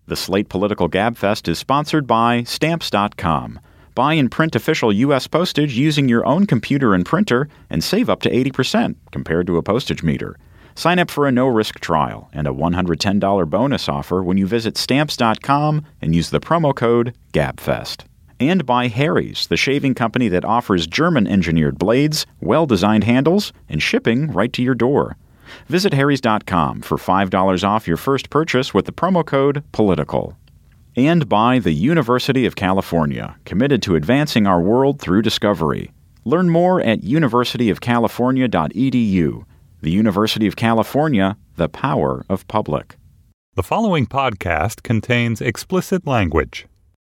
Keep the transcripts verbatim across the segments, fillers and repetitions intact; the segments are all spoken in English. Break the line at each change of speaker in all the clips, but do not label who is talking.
The Slate Political Gabfest is sponsored by Stamps dot com. Buy and print official U S postage using your own computer and printer and save up to eighty percent compared to a postage meter. Sign up for a no-risk trial and a one hundred ten dollars bonus offer when you visit Stamps dot com and use the promo code GABFEST. And by Harry's, the shaving company that offers German-engineered blades, well-designed handles, and shipping right to your door. Visit harrys dot com for five dollars off your first purchase with the promo code POLITICAL. And by the University of California, committed to advancing our world through discovery. Learn more at university of california dot e d u. The University of California, the power of public.
The following podcast contains explicit language.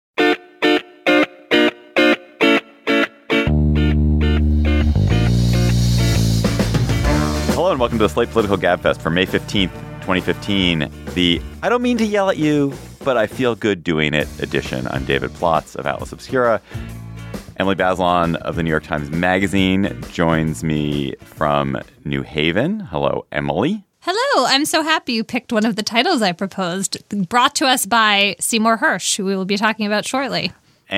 Hello and welcome to the Slate Political Gabfest for May fifteenth, twenty fifteen. The I don't mean to yell at you, but I feel good doing it edition. I'm David Plotz of Atlas Obscura. Emily Bazelon of the New York Times Magazine joins me from New Haven. Hello, Emily.
Hello. I'm so happy you picked one of the titles I proposed, brought to us by Seymour Hersh, who we will be talking about shortly.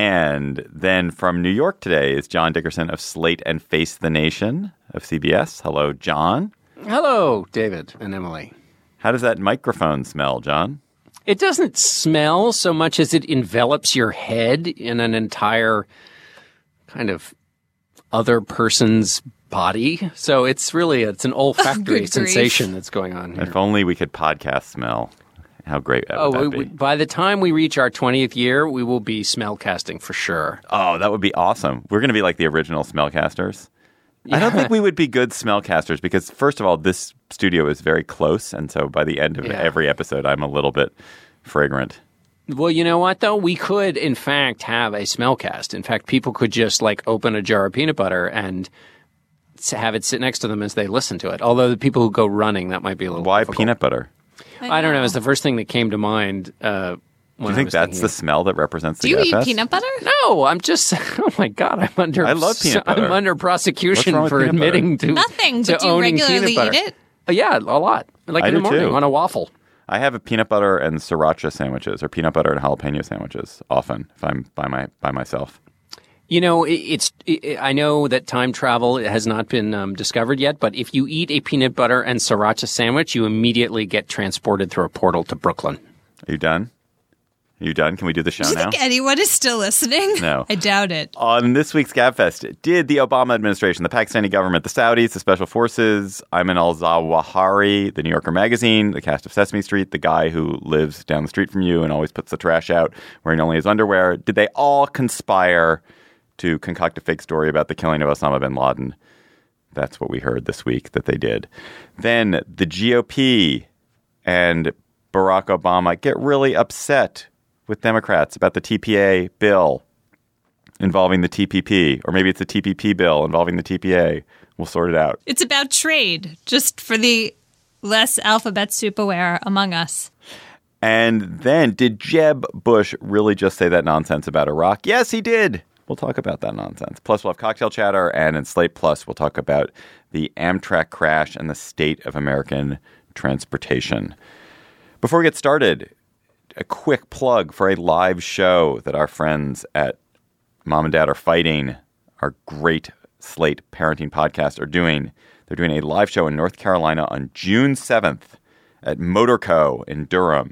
And then from New York today is John Dickerson of Slate and Face the Nation of C B S. Hello, John.
Hello, David and Emily.
How does that microphone smell, John?
It doesn't smell so much as it envelops your head in an entire kind of other person's body. So it's really, it's an olfactory sensation that's going on here.
If only we could podcast smell. How great that
oh,
would that
we,
be?
By the time we reach our twentieth year, we will be smell casting for sure.
Oh, that would be awesome. We're going to be like the original smellcasters. Yeah. I don't think we would be good smellcasters because, first of all, this studio is very close. And so by the end of yeah. every episode, I'm a little bit fragrant.
Well, you know what, though? We could, in fact, have a smellcast. In fact, people could just, like, open a jar of peanut butter and have it sit next to them as they listen to it. Although the people who go running, that might be a little
Why
difficult.
Peanut butter?
I, I don't know. It's the first thing that came to mind uh, when
Do you think
I was
that's
thinking
the
of...
smell that represents the
Do you
Gabfest?
eat peanut butter?
No, I'm just... Oh, my God. I'm under...
I love peanut butter.
I'm under prosecution for
peanut
admitting
butter?
to
Nothing,
to
but do you
owning
regularly
peanut butter.
eat it?
Uh, yeah, a lot. Like
I
in the
do
morning
too.
on a waffle.
I have a peanut butter and sriracha sandwiches or peanut butter and jalapeno sandwiches often if I'm by my by myself.
You know, it, it's. It, I know that time travel has not been um, discovered yet, but if you eat a peanut butter and sriracha sandwich, you immediately get transported through a portal to Brooklyn.
Are you done? Are you done? Can we do the show
Do you
now?
think anyone is still listening?
No.
I doubt it.
On this week's Gabfest, did the Obama administration, the Pakistani government, the Saudis, the special forces, Ayman al-Zawahiri, the New Yorker magazine, the cast of Sesame Street, the guy who lives down the street from you and always puts the trash out wearing only his underwear, did they all conspire to concoct a fake story about the killing of Osama bin Laden? That's what we heard this week that they did. Then the G O P and Barack Obama get really upset with Democrats about the T P A bill involving the T P P, or maybe it's a T P P bill involving the T P A. We'll sort it out.
It's about trade, just for the less alphabet soup aware among us.
And then, did Jeb Bush really just say that nonsense about Iraq? Yes, he did. We'll talk about that nonsense. Plus, we'll have cocktail chatter, and in Slate Plus, we'll talk about the Amtrak crash and the state of American transportation. Before we get started, a quick plug for a live show that our friends at Mom and Dad Are Fighting, our great Slate parenting podcast, are doing. They're doing a live show in North Carolina on June seventh at Motorco in Durham.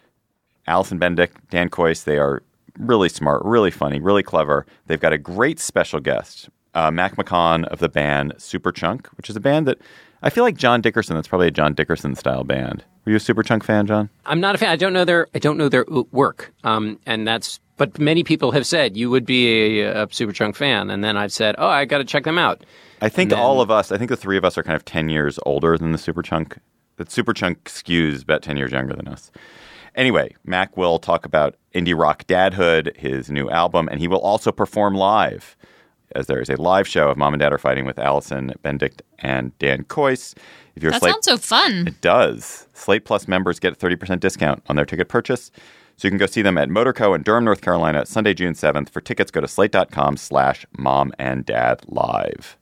Allison Benedict, Dan Kois, they are really smart, really funny, really clever. They've got a great special guest, uh, Mac McCaughan of the band Superchunk, which is a band that I feel like John Dickerson, that's probably a John Dickerson style band. Were you a Superchunk fan, John?
I'm not a fan. I don't know their I don't know their work. Um, and that's but many people have said you would be a, a Superchunk fan, and then I've said, "Oh, I got to check them out."
I think
then,
all of us, I think the three of us are kind of ten years older than the Superchunk. The Superchunk skews about ten years younger than us. Anyway, Mac will talk about indie rock dadhood, his new album, and he will also perform live, as there is a live show of Mom and Dad Are Fighting with Allison Benedict and Dan Kois. If you're
that
Slate,
sounds so fun.
It does. Slate Plus members get a thirty percent discount on their ticket purchase. So you can go see them at Motorco in Durham, North Carolina, Sunday, June seventh. For tickets, go to slate.com slash mom and dad live.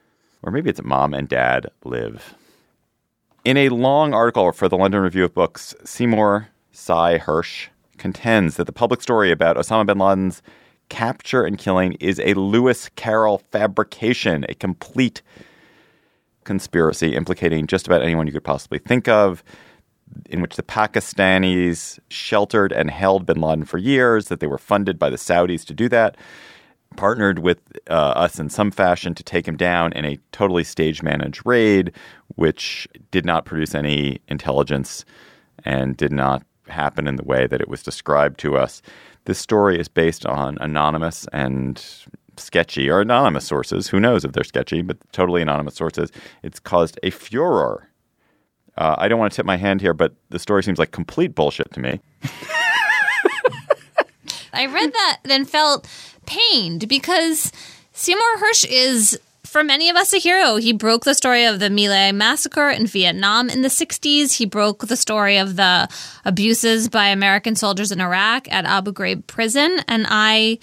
Or maybe it's mom and dad live. In a long article for the London Review of Books, Seymour Sy Hersh contends that the public story about Osama bin Laden's capture and killing is a Lewis Carroll fabrication, a complete conspiracy implicating just about anyone you could possibly think of, in which the Pakistanis sheltered and held bin Laden for years, that they were funded by the Saudis to do that, partnered with uh, us in some fashion to take him down in a totally stage-managed raid, which did not produce any intelligence and did not happen in the way that it was described to us. This story is based on anonymous and sketchy, or anonymous sources. Who knows if they're sketchy, but totally anonymous sources. It's caused a furor. Uh, I don't want to tip my hand here, but the story seems like complete bullshit to me.
I read that and felt pained because Seymour Hersh is, for many of us, a hero. He broke the story of the My Lai massacre in Vietnam in the sixties. He broke the story of the abuses by American soldiers in Iraq at Abu Ghraib prison. And I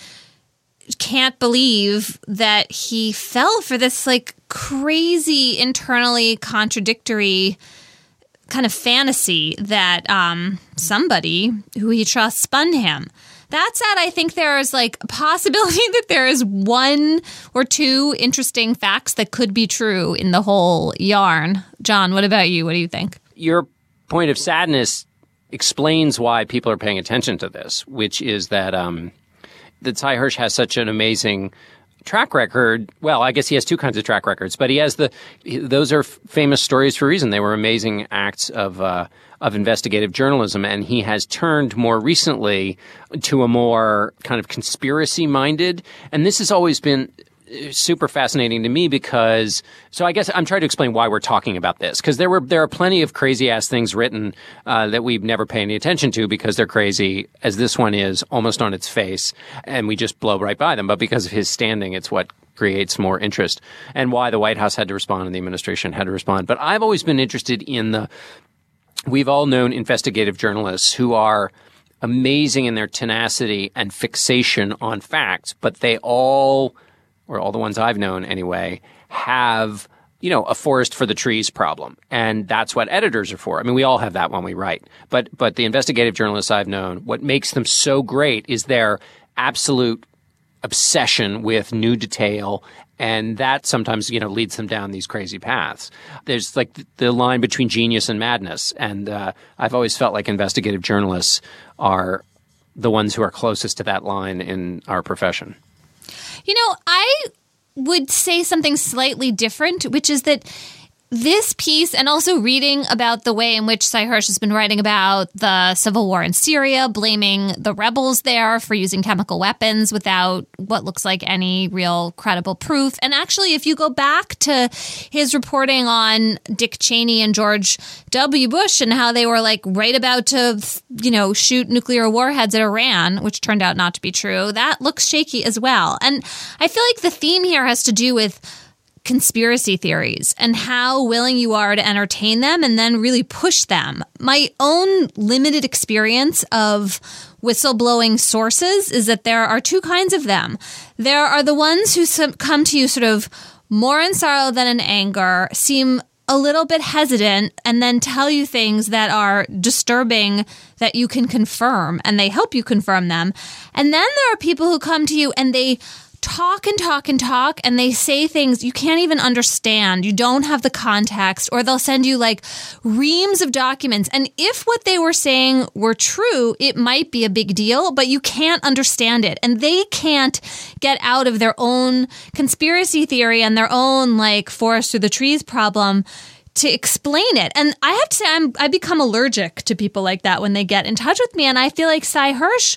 can't believe that he fell for this like crazy, internally contradictory kind of fantasy that um, somebody who he trusts spun him. That said, I think there is like a possibility that there is one or two interesting facts that could be true in the whole yarn. John, what about you? What do you think?
Your point of sadness explains why people are paying attention to this, which is that um, that Sy Hersh has such an amazing track record. Well, I guess he has two kinds of track records, but he has the those are famous stories for a reason. They were amazing acts of uh, of investigative journalism, and he has turned more recently to a more kind of conspiracy-minded. And this has always been super fascinating to me because, so I guess I'm trying to explain why we're talking about this, because there were there are plenty of crazy-ass things written uh, that we never pay any attention to because they're crazy, as this one is, almost on its face, and we just blow right by them. But because of his standing, it's what creates more interest, and why the White House had to respond and the administration had to respond. But I've always been interested in the We've all known investigative journalists who are amazing in their tenacity and fixation on facts, but they all, or all the ones I've known anyway, have, you know, a forest for the trees problem. And that's what editors are for. I mean, we all have that when we write. But but the investigative journalists I've known, what makes them so great is their absolute obsession with new detail. And that sometimes, you know, leads them down these crazy paths. There's like the line between genius and madness. And uh, I've always felt like investigative journalists are the ones who are closest to that line in our profession.
You know, I would say something slightly different, which is that this piece, and also reading about the way in which Sy Hersh has been writing about the civil war in Syria, blaming the rebels there for using chemical weapons without what looks like any real credible proof. And actually, if you go back to his reporting on Dick Cheney and George W. Bush and how they were like right about to, you know, shoot nuclear warheads at Iran, which turned out not to be true, that looks shaky as well. And I feel like the theme here has to do with conspiracy theories and how willing you are to entertain them and then really push them. My own limited experience of whistleblowing sources is that there are two kinds of them. There are the ones who come to you sort of more in sorrow than in anger, seem a little bit hesitant, and then tell you things that are disturbing that you can confirm, and they help you confirm them. And then there are people who come to you and they talk and talk and talk, and they say things you can't even understand. You don't have the context, or they'll send you like reams of documents. And if what they were saying were true, it might be a big deal, but you can't understand it. And they can't get out of their own conspiracy theory and their own like forest through the trees problem to explain it. And I have to say, I'm, I become allergic to people like that when they get in touch with me. And I feel like Sy Hersh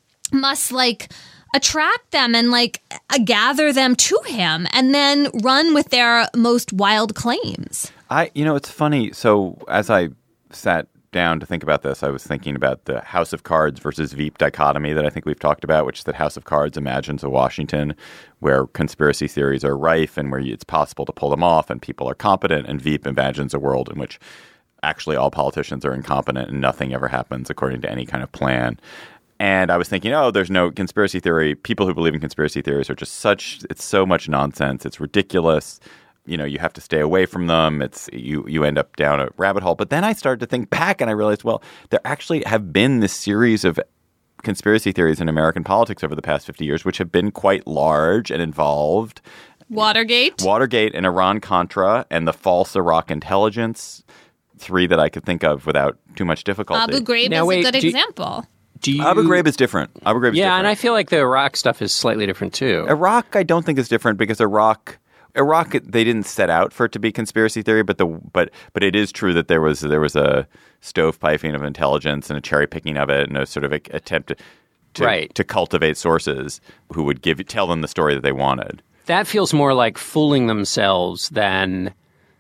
must like attract them and like gather them to him and then run with their most wild claims.
I, you know, it's funny. So as I sat down to think about this, I was thinking about the House of Cards versus Veep dichotomy that I think we've talked about, which is that House of Cards imagines a Washington where conspiracy theories are rife and where it's possible to pull them off and people are competent, and Veep imagines a world in which actually all politicians are incompetent and nothing ever happens according to any kind of plan. And I was thinking, oh, there's no conspiracy theory. People who believe in conspiracy theories are just such, it's so much nonsense. It's ridiculous. You know, you have to stay away from them. It's you, you end up down a rabbit hole. But then I started to think back and I realized, well, there actually have been this series of conspiracy theories in American politics over the past fifty years, which have been quite large and involved.
Watergate.
Watergate and Iran-Contra and the false Iraq intelligence, three that I could think of without too much difficulty.
Abu Ghraib
Now,
is
wait,
a good
do you-
example.
Do you,
Abu Ghraib is different. Abu Ghraib is
yeah,
different.
and I feel like the Iraq stuff is slightly different too.
Iraq, I don't think is different because Iraq, Iraq, they didn't set out for it to be conspiracy theory, but the but but it is true that there was there was a stovepiping of intelligence and a cherry picking of it and a sort of a, attempt to to,
Right.
to cultivate sources who would give tell them the story that they wanted.
That feels more like fooling themselves than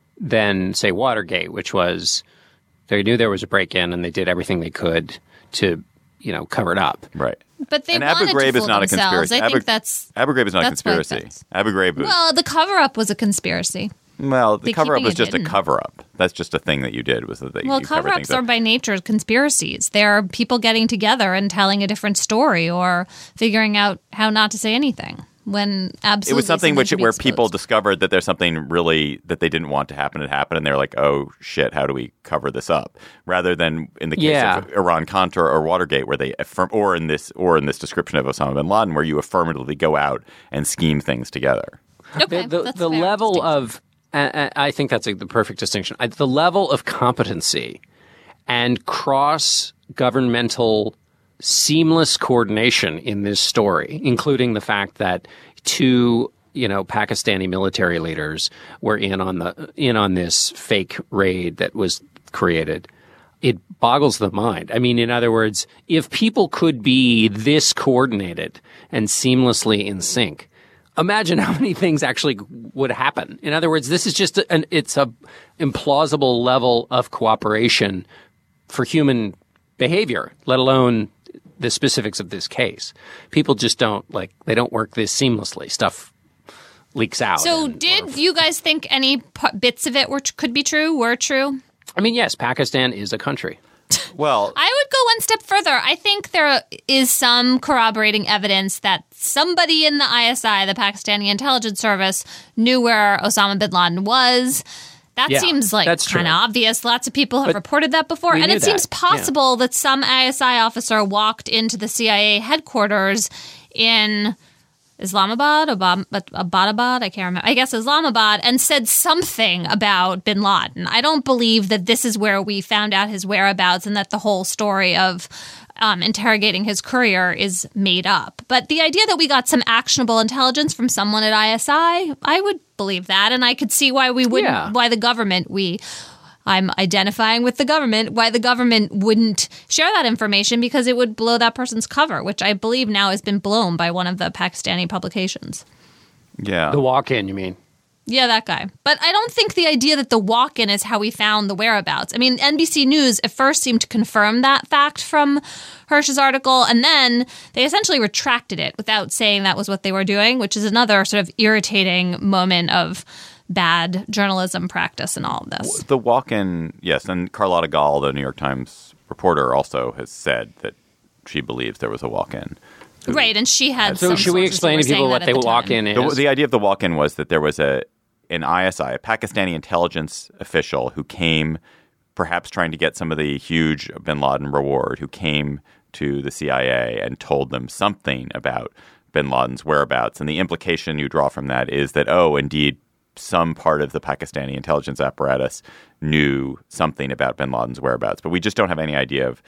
than say Watergate, which was they knew there was a break-in and they did everything they could to, you know, cover it up.
Right.
But they
and Abu
wanted
Ghraib
to
is
fool
not a
themselves.
conspiracy.
I
Abu,
think that's
Abu Ghraib is not a
that's what
conspiracy.
that's-
Abu Ghraib was
well, the cover-up was a conspiracy.
well, the
they're
cover up
keeping
was
it
just a
hidden.
cover up. That's just a thing that you did was that they,
Well,
you covered things
cover-ups are
up.
by nature conspiracies. They're people getting together and telling a different story or figuring out how not to say anything when absolutely
It was something which
should be
where people
exposed.
discovered that there's something really that they didn't want to happen had happened, and they're like, "Oh shit, how do we cover this up?" Rather than in the case
Yeah.
of Iran-Contra or Watergate, where they affirm, or in this, or in this description of Osama bin Laden, where you affirmatively go out and scheme things together.
Okay,
the the,
that's
the
fair
level
distinction.
of uh, I think that's a, the perfect distinction. I, the level of competency and cross governmental seamless coordination in this story, including the fact that two, you know, Pakistani military leaders were in on the in on this fake raid that was created. It boggles the mind. I mean, in other words, if people could be this coordinated and seamlessly in sync, imagine how many things actually would happen. In other words, this is just an it's a implausible level of cooperation for human behavior, let alone the specifics of this case. People just don't like they don't work this seamlessly. Stuff leaks out.
So,
and-
did you guys think any p- bits of it were could be true? Were true?
I mean, yes, Pakistan is a country.
Well,
I would go one step further. I think there is some corroborating evidence that somebody in the I S I, the Pakistani intelligence service, knew where Osama bin Laden was. That
Yeah,
seems like
that's
kind of
true.
obvious. Lots of people have
But
reported that before.
we
And
knew
it seems
that, yeah.
possible that some I S I officer walked into the C I A headquarters in Islamabad, Abad- Abbottabad, I can't remember. I guess Islamabad, and said something about bin Laden. I don't believe that this is where we found out his whereabouts and that the whole story of um, interrogating his courier is made up. But the idea that we got some actionable intelligence from someone at I S I, I would believe that, and I could see why we wouldn't,
Yeah.
why the government, we. I'm identifying with the government, why the government wouldn't share that information because it would blow that person's cover, which I believe now has been blown by one of the Pakistani publications.
yeah.
The walk-in, you mean?
Yeah, that guy. But I don't think the idea that the walk-in is how we found the whereabouts. I mean, N B C News at first seemed to confirm that fact from Hirsch's article, and then they essentially retracted it without saying that was what they were doing, which is another sort of irritating moment of bad journalism practice in all of this.
The walk-in, yes, and Carlotta Gall, the New York Times reporter, also has said that she believes there was a walk-in.
Right, and she had
So
some
should we
sources who
explain
were
to people
saying
what
that
they
at the
walk
time.
in
The,
is?
the idea of the walk-in was that there was a an I S I, a Pakistani intelligence official who came, perhaps trying to get some of the huge bin Laden reward, who came to the C I A and told them something about bin Laden's whereabouts. And the implication you draw from that is that, oh, indeed, some part of the Pakistani intelligence apparatus knew something about bin Laden's whereabouts. But we just don't have any idea of,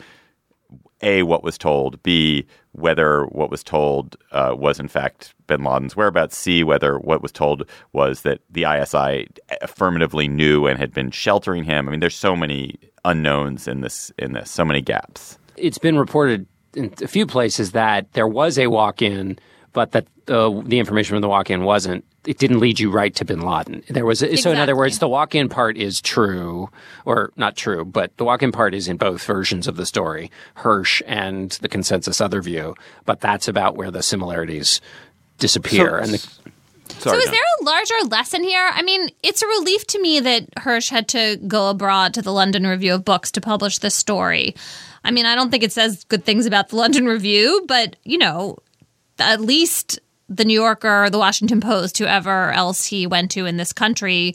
A, what was told, B, whether what was told uh, was in fact bin Laden's whereabouts, C, whether what was told was that the I S I affirmatively knew and had been sheltering him. I mean, there's so many unknowns in this, in this, so many gaps.
It's been reported in a few places that there was a walk-in, but that uh, the information from the walk-in wasn't. It didn't lead you right to bin Laden. There was a, so in other
Exactly.
words, the walk-in part is true, or not true, but the walk-in part is in both versions of the story, Hirsch and the consensus other view. But that's about where the similarities disappear.
So-
and the,
So
Sorry,
is
Jen.
there a larger lesson here? I mean, it's a relief to me that Hirsch had to go abroad to the London Review of Books to publish this story. I mean, I don't think it says good things about the London Review, but, you know, at least the New Yorker, the Washington Post, whoever else he went to in this country,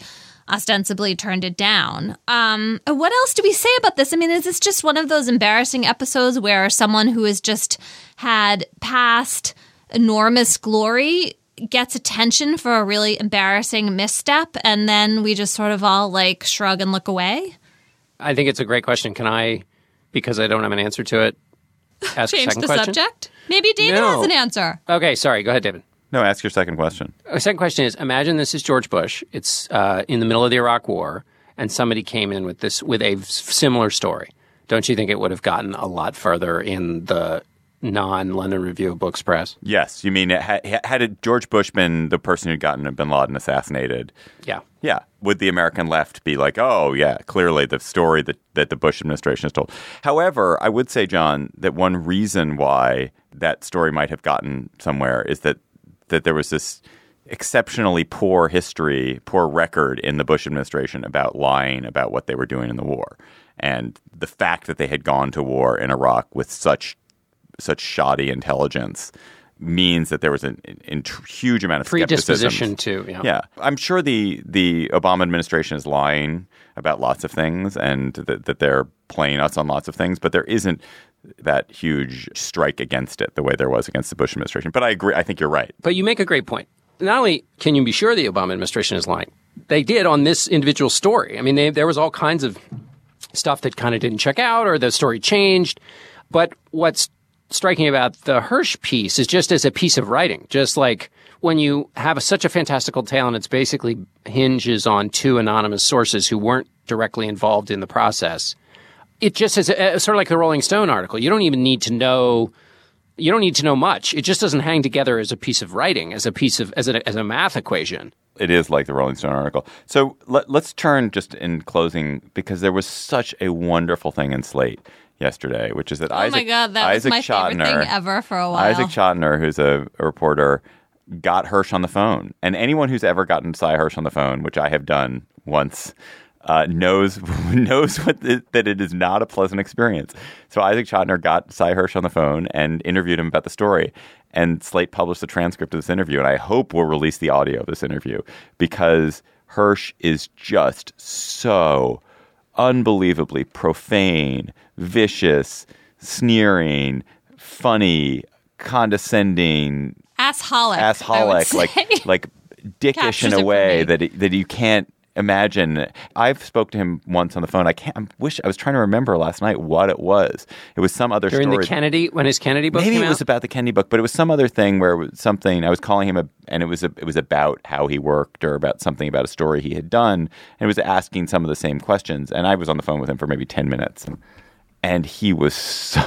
ostensibly turned it down. Um, what else do we say about this? I mean, is this just one of those embarrassing episodes where someone who has just had past enormous glory gets attention for a really embarrassing misstep, and then we just sort of all like shrug and look away?
I think it's a great question. Can I, because I don't have an answer to it, ask a
Change
second
the
question?
subject? Maybe David
No.
has an answer.
Okay, sorry. Go ahead, David.
No, ask your second question.
The second question is, imagine this is George Bush. It's uh, in the middle of the Iraq War, and somebody came in with this with a similar story. Don't you think it would have gotten a lot further in the non-London Review of Books press?
Yes. You mean, had, had it George Bush been the person who'd gotten bin Laden assassinated?
Yeah.
Yeah. Would the American left be like, oh, yeah, clearly the story that, that the Bush administration has told? However, I would say, John, that one reason why that story might have gotten somewhere is that that there was this exceptionally poor history, poor record in the Bush administration about lying about what they were doing in the war. And the fact that they had gone to war in Iraq with such such shoddy intelligence means that there was an, an, a huge amount of
predisposition
skepticism.
to, yeah.
Yeah. I'm sure the the Obama administration is lying about lots of things and that, that they're playing us on lots of things, but there isn't that huge strike against it the way there was against the Bush administration. But I agree. I think you're right.
But you make a great point. Not only can you be sure the Obama administration is lying, they did on this individual story. I mean, they, there was all kinds of stuff that kind of didn't check out or the story changed. But what's striking about the Hersh piece is just as a piece of writing, just like when you have a, such a fantastical tale and it's basically hinges on two anonymous sources who weren't directly involved in the process. It just is a, sort of like the Rolling Stone article. You don't even need to know. You don't need to know much. It just doesn't hang together as a piece of writing, as a piece of as a as a math equation.
It is like the Rolling Stone article. So let, let's turn just in closing, because there was such a wonderful thing in Slate yesterday, which is that
oh
Isaac,
my God, that
Isaac
was my
Chotiner,
favorite thing ever for a while.
Isaac Chotiner, who's a, a reporter, got Hersh on the phone. And anyone who's ever gotten Cy Hersh on the phone, which I have done once, Uh, knows knows what the, that it is not a pleasant experience. So Isaac Chotiner got Cy Hersh on the phone and interviewed him about the story. And Slate published a transcript of this interview. And I hope we'll release the audio of this interview, because Hersh is just so unbelievably profane, vicious, sneering, funny, condescending,
Assholic.
assholic, like like dickish in a way that it, that you can't imagine. I've spoke to him once on the phone. I can't. I wish I was trying to remember last night what it was. It was some other
During
story.
the Kennedy, when his Kennedy book
Maybe
came
it was
out?
about the Kennedy book, but it was some other thing where it was something. I was calling him a, and it was a, it was about how he worked or about something about a story he had done, and it was asking some of the same questions. And I was on the phone with him for maybe ten minutes, and, and he was so,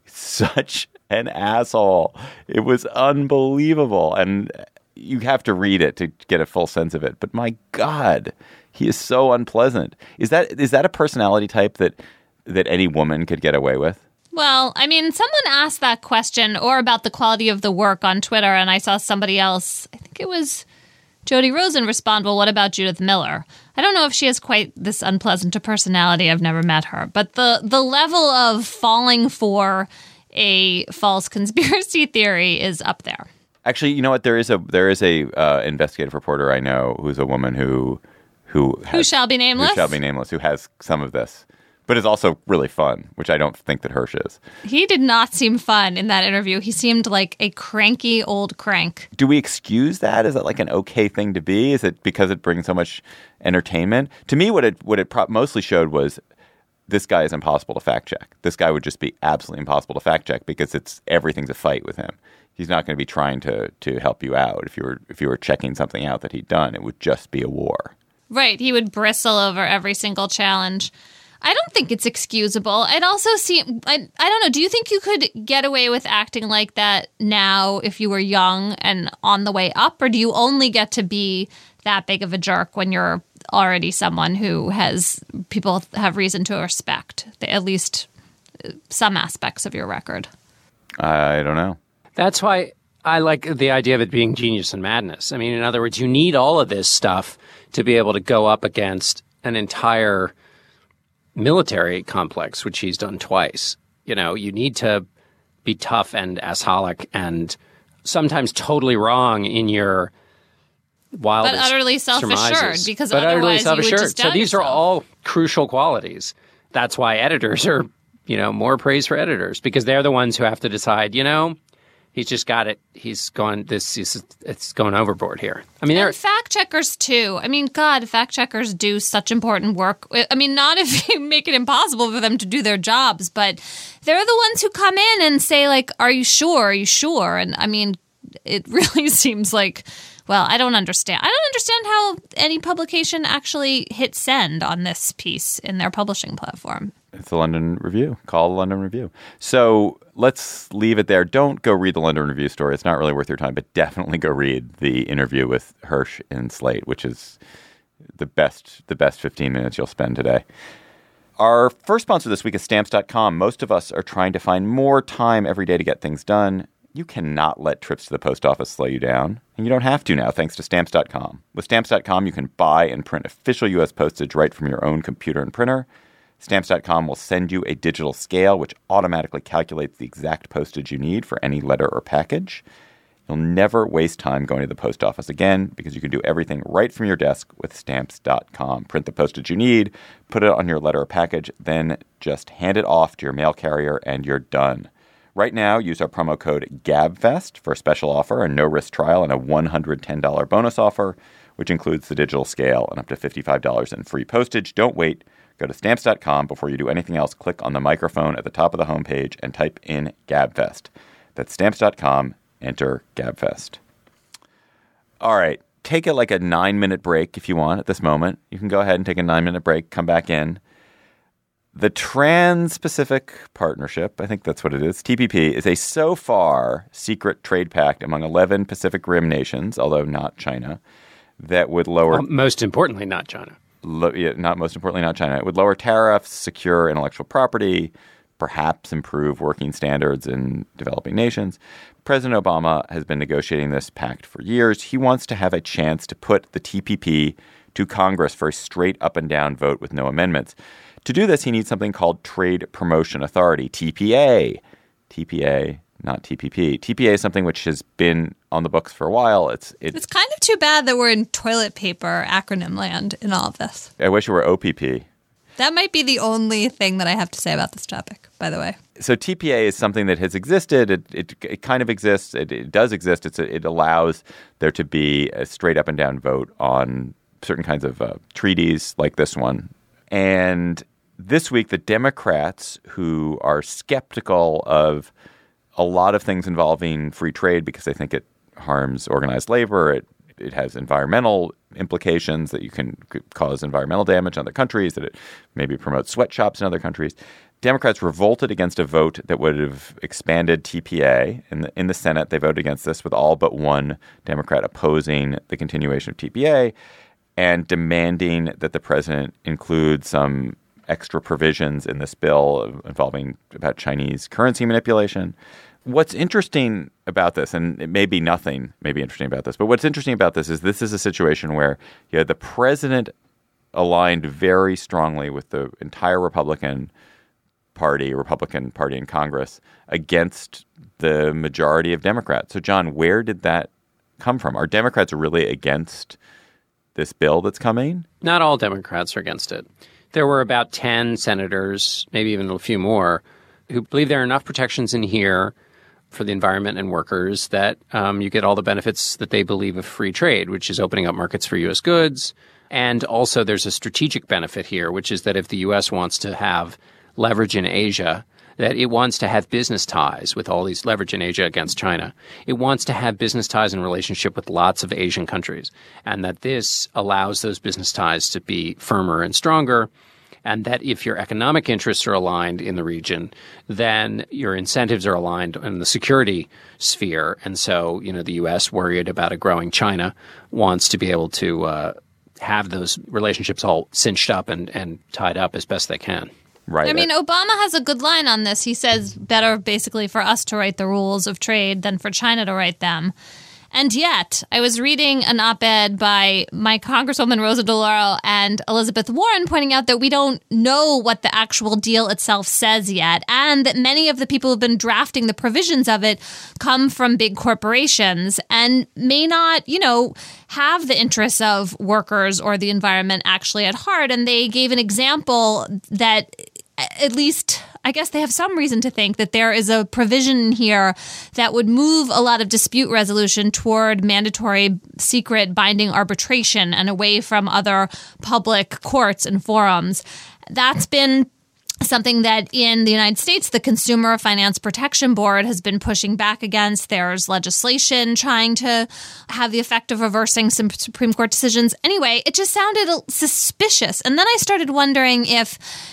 such an asshole. It was unbelievable, and you have to read it to get a full sense of it. But my God, he is so unpleasant. Is that is that a personality type that that any woman could get away with?
Well, I mean, someone asked that question or about the quality of the work on Twitter, and I saw somebody else, I think it was Jody Rosen, respond, well, what about Judith Miller? I don't know if she has quite this unpleasant a personality. I've never met her. But the, the level of falling for a false conspiracy theory is up there.
Actually, you know what? There is a there is a uh, investigative reporter I know who's a woman who who has,
Who shall be nameless?
Who shall be nameless? Who has some of this, but is also really fun, which I don't think that Hersh is.
He did not seem fun in that interview. He seemed like a cranky old crank.
Do we excuse that? Is that like an okay thing to be? Is it because it brings so much entertainment? To me, what it what it pro- mostly showed was this guy is impossible to fact check. This guy would just be absolutely impossible to fact check because it's everything's a fight with him. He's not going to be trying to to help you out. If you were if you were checking something out that he'd done, it would just be a war.
Right. He would bristle over every single challenge. I don't think it's excusable. I'd also see, I, I don't know, do you think you could get away with acting like that now if you were young and on the way up? Or do you only get to be that big of a jerk when you're already someone who has, people have reason to respect, at least some aspects of your record?
I don't know.
That's why I like the idea of it being genius and madness. I mean, in other words, you need all of this stuff to be able to go up against an entire military complex, which he's done twice. You know, you need to be tough and assholic and sometimes totally wrong in your wildest
But utterly self-assured,
surmises.
because
but utterly
otherwise you would
self-assured.
just
So
doubt
these
yourself.
are all crucial qualities. That's why editors are, you know, more praise for editors, because they're the ones who have to decide, you know, he's just got it. He's gone, this is, it's going overboard here. I mean, they're,
And fact checkers, too. I mean, God, fact checkers do such important work. I mean, not if you make it impossible for them to do their jobs, but they're the ones who come in and say, like, are you sure? Are you sure? And I mean, it really seems like, well, I don't understand. I don't understand how any publication actually hit send on this piece in their publishing platform.
It's the London Review. Call the London Review. So let's leave it there. Don't go read the London Review story. It's not really worth your time, but definitely go read the interview with Hersh in Slate, which is the best, the best fifteen minutes you'll spend today. Our first sponsor this week is Stamps dot com. Most of us are trying to find more time every day to get things done. You cannot let trips to the post office slow you down. And you don't have to now, thanks to Stamps dot com. With Stamps dot com, you can buy and print official U S postage right from your own computer and printer. Stamps dot com will send you a digital scale which automatically calculates the exact postage you need for any letter or package. You'll never waste time going to the post office again because you can do everything right from your desk with Stamps dot com. Print the postage you need, put it on your letter or package, then just hand it off to your mail carrier and you're done. Right now, use our promo code GABFEST for a special offer, a no-risk trial, and a one hundred ten dollars bonus offer, which includes the digital scale and up to fifty-five dollars in free postage. Don't wait. Go to Stamps dot com. Before you do anything else, click on the microphone at the top of the homepage and type in GABFEST. That's Stamps dot com. Enter GABFEST. All right. Take it like a nine-minute break if you want at this moment. You can go ahead and take a nine-minute break, come back in. The Trans-Pacific Partnership, I think that's what it is, T P P, is a so far secret trade pact among eleven Pacific Rim nations, although not China, that would lower...
well, most importantly, not China.
Lo- yeah, not most importantly, not China. It would lower tariffs, secure intellectual property, perhaps improve working standards in developing nations. President Obama has been negotiating this pact for years. He wants to have a chance to put the T P P to Congress for a straight up and down vote with no amendments. To do this, he needs something called Trade Promotion Authority, T P A. T P A, not T P P. T P A is something which has been on the books for a while. It's it,
It's kind of too bad that we're in toilet paper acronym land in all of this.
I wish it were O P P.
That might be the only thing that I have to say about this topic, by the way.
So T P A is something that has existed. It it, it kind of exists. It, it does exist. It's a, it allows there to be a straight up and down vote on certain kinds of uh, treaties like this one. And this week, the Democrats, who are skeptical of a lot of things involving free trade because they think it harms organized labor, it it has environmental implications, that you can cause environmental damage in other countries, that it maybe promotes sweatshops in other countries. Democrats revolted against a vote that would have expanded T P A. In the, in the Senate, they voted against this with all but one Democrat opposing the continuation of T P A and demanding that the president include some extra provisions in this bill involving about Chinese currency manipulation. What's interesting about this, and it may be nothing may be interesting about this, but what's interesting about this is this is a situation where you had the president aligned very strongly with the entire Republican Party, Republican Party in Congress against the majority of Democrats. So, John, where did that come from? Are Democrats really against this bill that's coming?
Not all Democrats are against it. There were about ten senators, maybe even a few more, who believe there are enough protections in here for the environment and workers that um, you get all the benefits that they believe of free trade, which is opening up markets for U S goods. And also there's a strategic benefit here, which is that if the U S wants to have leverage in Asia, that it wants to have business ties with all these leverage in Asia against China. It wants to have business ties in relationship with lots of Asian countries, and that this allows those business ties to be firmer and stronger, and that if your economic interests are aligned in the region, then your incentives are aligned in the security sphere. And so, you know, the U S, worried about a growing China, wants to be able to uh, have those relationships all cinched up and, and tied up as best they can.
Right.
I mean, Obama has a good line on this. He says better basically for us to write the rules of trade than for China to write them. And yet, I was reading an op-ed by my Congresswoman Rosa DeLauro and Elizabeth Warren pointing out that we don't know what the actual deal itself says yet, and that many of the people who've been drafting the provisions of it come from big corporations and may not, you know, have the interests of workers or the environment actually at heart. And they gave an example that at least, I guess they have some reason to think that there is a provision here that would move a lot of dispute resolution toward mandatory secret binding arbitration and away from other public courts and forums. That's been something that in the United States, the Consumer Finance Protection Board has been pushing back against. There's legislation trying to have the effect of reversing some Supreme Court decisions. Anyway, it just sounded suspicious. And then I started wondering if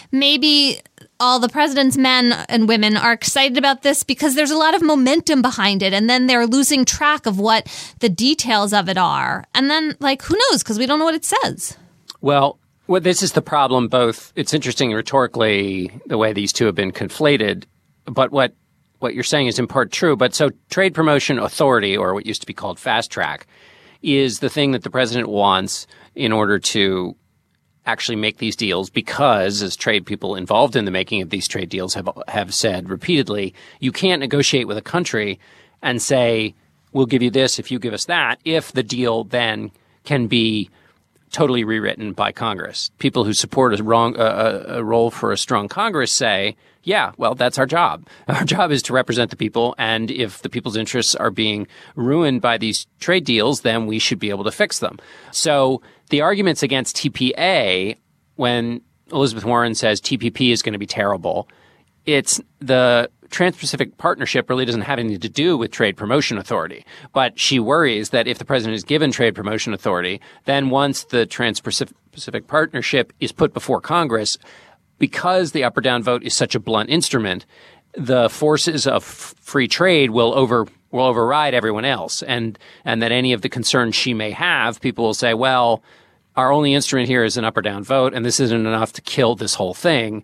maybe all the president's men and women are excited about this because there's a lot of momentum behind it. And then they're losing track of what the details of it are. And then, like, who knows? Because we don't know what it says.
Well, Well, this is the problem, both. It's interesting rhetorically the way these two have been conflated, but what what you're saying is in part true. But so Trade Promotion Authority, or what used to be called Fast Track, is the thing that the president wants in order to actually make these deals because, as trade people involved in the making of these trade deals have have said repeatedly, you can't negotiate with a country and say, we'll give you this if you give us that, if the deal then can be totally rewritten by Congress. People who support a, wrong, uh, a role for a strong Congress say, yeah, well, that's our job. Our job is to represent the people, and if the people's interests are being ruined by these trade deals, then we should be able to fix them. So the arguments against T P A, when Elizabeth Warren says T P P is going to be terrible, it's the Trans-Pacific Partnership really doesn't have anything to do with Trade Promotion Authority. But she worries that if the president is given Trade Promotion Authority, then once the Trans-Pacific Partnership is put before Congress, because the up or down vote is such a blunt instrument, the forces of free trade will over will override everyone else. And, and that any of the concerns she may have, people will say, well, our only instrument here is an up or down vote, and this isn't enough to kill this whole thing.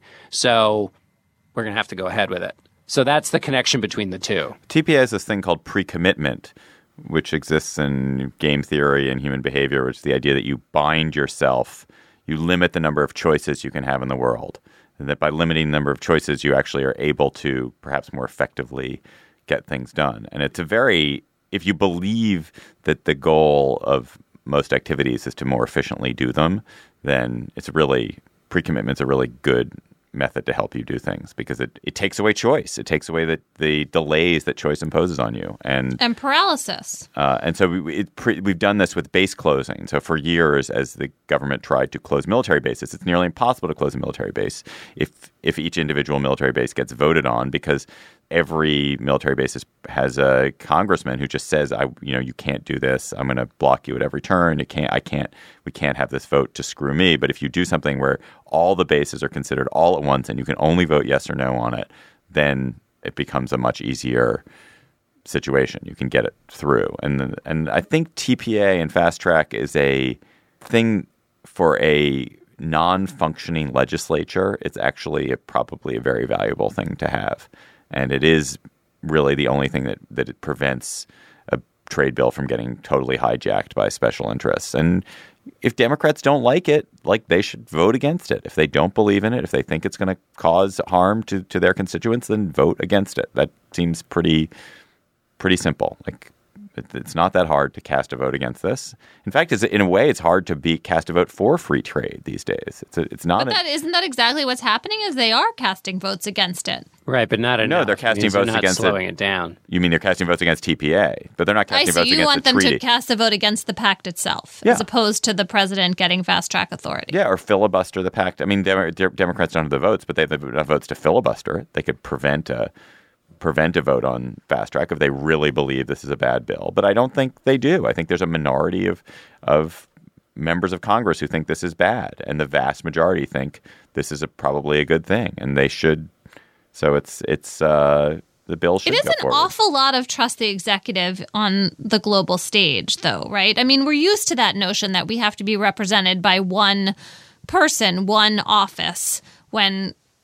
So we're going to have to go ahead with it. So that's the connection between the two.
T P A is this thing called pre-commitment, which exists in game theory and human behavior, which is the idea that you bind yourself, you limit the number of choices you can have in the world. And that by limiting the number of choices, you actually are able to perhaps more effectively get things done. And it's a very, if you believe that the goal of most activities is to more efficiently do them, then it's really, pre-commitment's a really good method to help you do things because it, it takes away choice. It takes away the, the delays that choice imposes on you. And
and paralysis.
Uh, and so we, it pre, we've done this with base closing. So for years, as the government tried to close military bases, it's nearly impossible to close a military base if if each individual military base gets voted on because every military base is, has a congressman who just says, "I, you know, you can't do this. I'm going to block you at every turn. You can't. I can't. We can't have this vote to screw me." But if you do something where all the bases are considered all at once and you can only vote yes or no on it, then it becomes a much easier situation. You can get it through. And and I think T P A and Fast Track is a thing for a non-functioning legislature. It's actually a, probably a very valuable thing to have. And it is really the only thing that, that it prevents a trade bill from getting totally hijacked by special interests. And if Democrats don't like it, like they should vote against it. If they don't believe in it, if they think it's going to cause harm to, to their constituents, then vote against it. That seems pretty pretty simple. Like it, it's not that hard to cast a vote against this. In fact, it's, in a way, it's hard to be cast a vote for free trade these days. It's a, it's not.
But that, a, isn't that exactly what's happening? Is they are casting votes against it.
Right, but not enough.
No, they're casting
votes
votes against
slowing
it.
it down.
You mean they're casting votes against T P A, but they're not casting
I see.
votes
You
against
want
the
them
treaty.
to cast a vote against the pact itself,
Yeah.
as opposed to the president getting fast track authority.
Yeah, or filibuster the pact. I mean, Dem- Dem- Democrats don't have the votes, but they have enough votes to filibuster it. They could prevent a prevent a vote on fast track if they really believe this is a bad bill. But I don't think they do. I think there's a minority of of members of Congress who think this is bad, and the vast majority think this is a, probably a good thing, and they should. So it's it's uh, the bill should.
It is
go
an
forward.
awful lot of trust the executive on the global stage, though, right? I mean, we're used to that notion that we have to be represented by one person, one office, when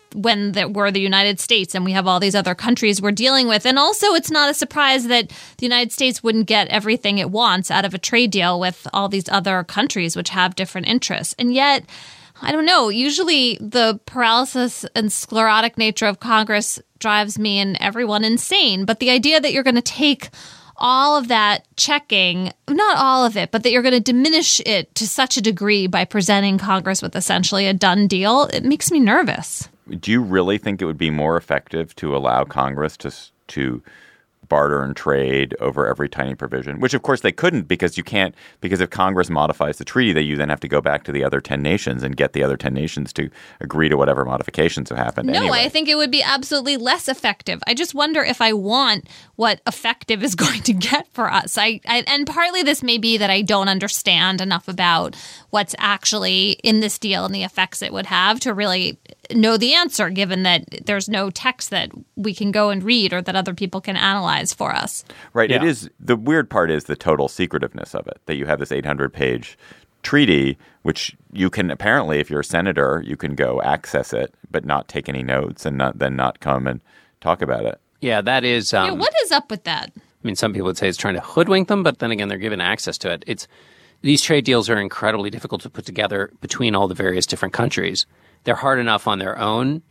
when the, we're the United States and we have all these other countries we're dealing with. And also, it's not a surprise that the United States wouldn't get everything it wants out of a trade deal with all these other countries which have different interests. And yet, I don't know, usually the paralysis and sclerotic nature of Congress drives me and everyone insane. But the idea that you're going to take all of that checking, not all of it, but that you're going to diminish it to such a degree by presenting Congress with essentially a done deal, it makes me nervous.
Do you really think it would be more effective to allow Congress to to barter and trade over every tiny provision, which of course they couldn't because you can't, because if Congress modifies the treaty, that you then have to go back to the other ten nations and get the other ten nations to agree to whatever modifications have happened.
No,
anyway.
I think it would be absolutely less effective. I just wonder if I want what effective is going to get for us. I, I and partly this may be that I don't understand enough about what's actually in this deal and the effects it would have to really know the answer, given that there's no text that we can go and read or that other people can analyze for us.
Right.
Yeah.
It is. The weird part is the total secretiveness of it, that you have this eight hundred page treaty, which you can apparently, if you're a senator, you can go access it, but not take any notes and not then not come and talk about it.
Yeah, that is. Um,
yeah, what is up with that?
I mean, some people would say it's trying to hoodwink them, but then again, they're given access to it. It's these trade deals are incredibly difficult to put together between all the various different countries. They're hard enough on their own.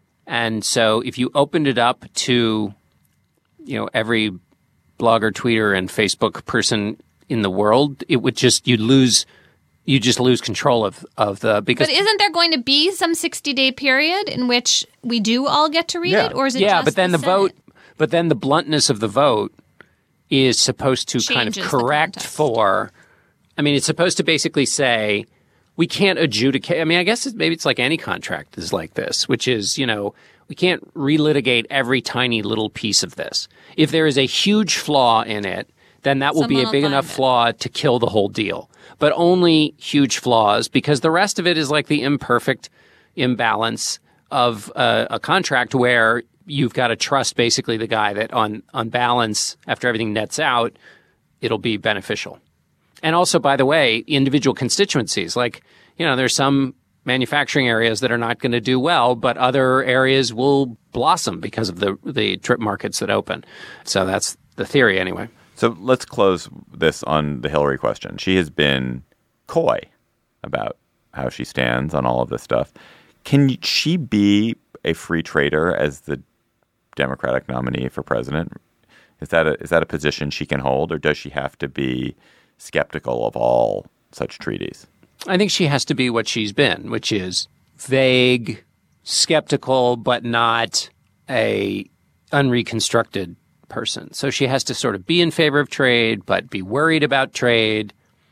And so if you opened it up to, you know, every blogger, tweeter, and Facebook person in the world, it would just, you'd lose, you just lose control of, of the, because.
But isn't there going to be some sixty-day period in which we do all get to read
Yeah.
it? Or is it
yeah,
just
but then the,
the
vote,
Senate?
but then the bluntness of the vote is supposed to kind of
Changes the
correct
context.
for, I mean, it's supposed to basically say, we can't adjudicate. I mean, I guess it's, maybe it's like any contract is like this, which is, you know, we can't relitigate every tiny little piece of this. If there is a huge flaw in it, then that will be
Someone
a
will
big
find
enough
it.
flaw to kill the whole deal. But only huge flaws, because the rest of it is like the imperfect imbalance of uh, a contract where you've got to trust basically the guy that on, on balance, after everything nets out, it'll be beneficial. And also, by the way, individual constituencies, like, you know, there's some manufacturing areas that are not going to do well, but other areas will blossom because of the the trip markets that open. So that's the theory anyway.
So let's close this on the Hillary question. She has been coy about how she stands on all of this stuff. Can she be a free trader as the Democratic nominee for president? Is that a, is that a position she can hold, or does she have to be skeptical of all such treaties?
I think she has to be what she's been, which is vague, skeptical, but not a unreconstructed person. So she has to sort of be in favor of trade, but be worried about trade.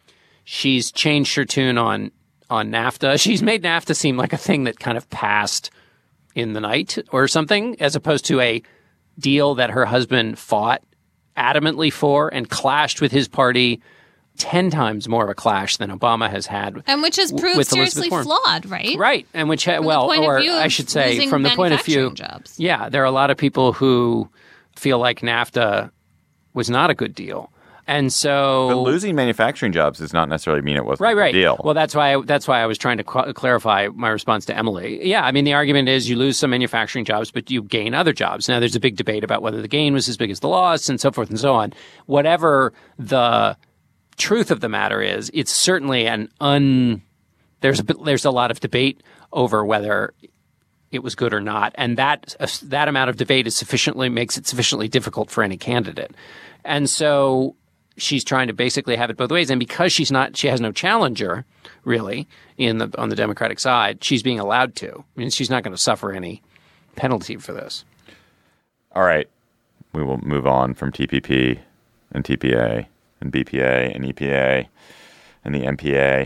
She's changed her tune on on NAFTA. She's made NAFTA seem like a thing that kind of passed in the night or something, as opposed to a deal that her husband fought adamantly for and clashed with his party. Ten times more of a clash than Obama has had,
And which has proved
with
seriously
Elizabeth Warren.
flawed, right?
Right, and which ha-
From the
well,
point of
or
view
I
of
should say,
losing
from the point of view,
manufacturing jobs.
yeah, there are a lot of people who feel like NAFTA was not a good deal, and so
But losing manufacturing jobs does not necessarily mean it wasn't
Right,
a good
right.
deal.
Well, that's why I, that's why I was trying to qu- clarify my response to Emily. Yeah, I mean, the argument is you lose some manufacturing jobs, but you gain other jobs. Now, there's a big debate about whether the gain was as big as the loss, and so forth and so on. Whatever the truth of the matter is, it's certainly an un. There's a bit- there's a lot of debate over whether it was good or not, and that uh, that amount of debate is sufficiently makes it sufficiently difficult for any candidate, and so she's trying to basically have it both ways. And because she's not, she has no challenger really in the on the Democratic side, she's being allowed to. I mean, she's not going to suffer any penalty for this.
All right. We will move on from T P P and T P A and B P A and E P A and the M P A.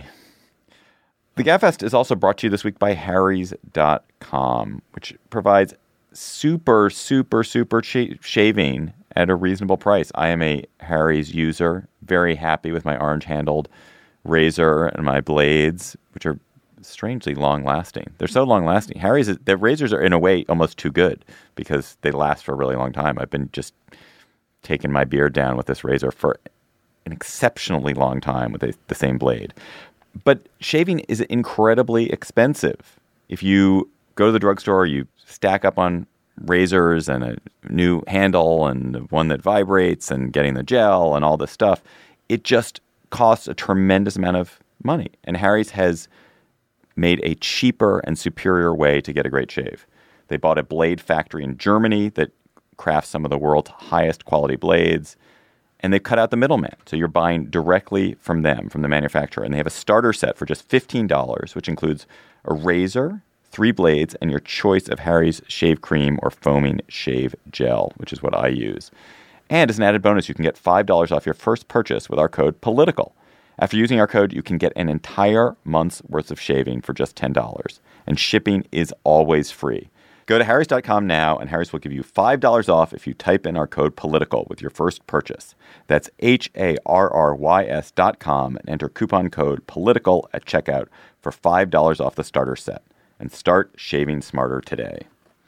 The GabFest is also brought to you this week by Harry's dot com, which provides super, super, super sh- shaving at a reasonable price. I am a Harry's user, very happy with my orange-handled razor and my blades, which are strangely long-lasting. They're so long-lasting. Harry's, the razors are in a way almost too good because they last for a really long time. I've been just taking my beard down with this razor for an exceptionally long time with a, the same blade. But shaving is incredibly expensive. If you go to the drugstore, you stack up on razors and a new handle and one that vibrates and getting the gel and all this stuff. It just costs a tremendous amount of money. And Harry's has made a cheaper and superior way to get a great shave. They bought a blade factory in Germany that crafts some of the world's highest quality blades. And they've cut out the middleman. So you're buying directly from them, from the manufacturer. And they have a starter set for just fifteen dollars, which includes a razor, three blades, and your choice of Harry's shave cream or foaming shave gel, which is what I use. And as an added bonus, you can get five dollars off your first purchase with our code POLITICAL. After using our code, you can get an entire month's worth of shaving for just ten dollars. And shipping is always free. Go to harrys dot com now, and Harry's will give you five dollars off if you type in our code POLITICAL with your first purchase. That's H A R R Y S dot com and enter coupon code POLITICAL at checkout for five dollars off the starter set. And start shaving smarter today.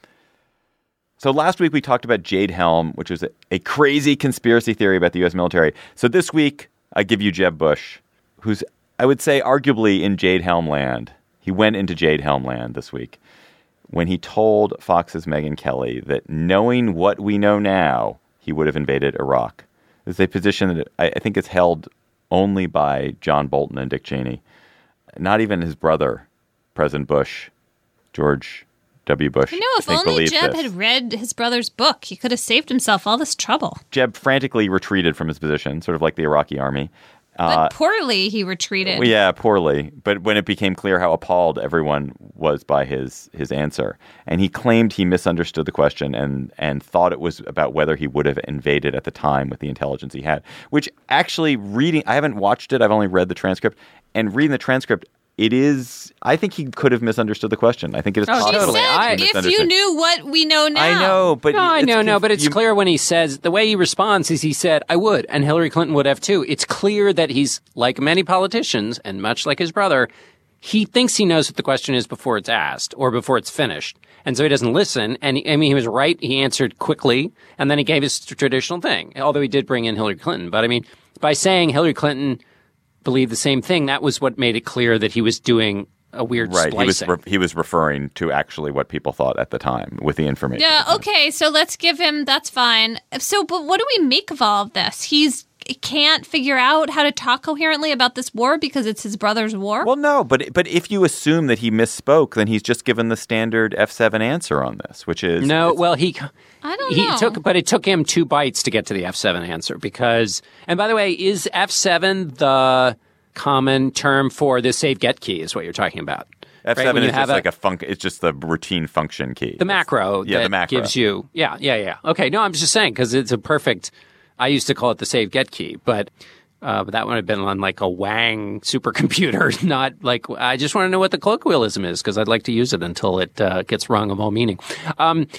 So last week we talked about Jade Helm, which was a, a crazy conspiracy theory about the U S military. So this week I give you Jeb Bush, who's, I would say, arguably in Jade Helm land. He went into Jade Helm land this week when he told Fox's Megyn Kelly that knowing what we know now, he would have invaded Iraq. It's a position that I, I think is held only by John Bolton and Dick Cheney. Not even his brother, President Bush, George W. Bush.
I know, if only Jeb
this.
had read his brother's book, he could have saved himself all this trouble.
Jeb frantically retreated from his position, sort of like the Iraqi army.
But
uh,
poorly he retreated.
Well, yeah, poorly. But when it became clear how appalled everyone was by his his answer, and he claimed he misunderstood the question and and thought it was about whether he would have invaded at the time with the intelligence he had, which actually reading, I haven't watched it, I've only read the transcript, and reading the transcript, it is, I think he could have misunderstood the question. I think it is
Oh,
possible.
totally.
He said,
I-
if you knew what we know now.
I know, but
No, I
it's
know, no,
conf-
but it's
you-
clear when he says, the way he responds is he said, I would, and Hillary Clinton would have too. It's clear that he's, like many politicians, and much like his brother, he thinks he knows what the question is before it's asked or before it's finished. And so he doesn't listen. And he, I mean, he was right. He answered quickly, and then he gave his traditional thing, although he did bring in Hillary Clinton. But I mean, by saying Hillary Clinton believed the same thing, that was what made it clear that he was doing a weird
Right, he was
splicing.
re- he was referring to actually what people thought at the time with the information.
Yeah, okay, so let's give him, that's fine. So, but what do we make of all of this? He's he can't figure out how to talk coherently about this war because it's his brother's war?
Well, no, but but if you assume that he misspoke, then he's just given the standard F seven answer on this, which is
No,
it's-
well, he
I don't
he
know.
took, but it took him two bites to get to the F seven answer because, and by the way, is F seven the common term for the save get key? Is what you're talking about?
F
Right,
seven
when you
is
have
just
a-
like a func. It's just the routine function key.
The macro
Yeah,
that
the macro.
gives you, yeah, yeah, yeah. Okay, no, I'm just saying because it's a perfect. I used to call it the save get key, but uh, but that would have been on like a Wang supercomputer, not like. I just want to know what the colloquialism is because I'd like to use it until it uh, gets wrung of all meaning. Um,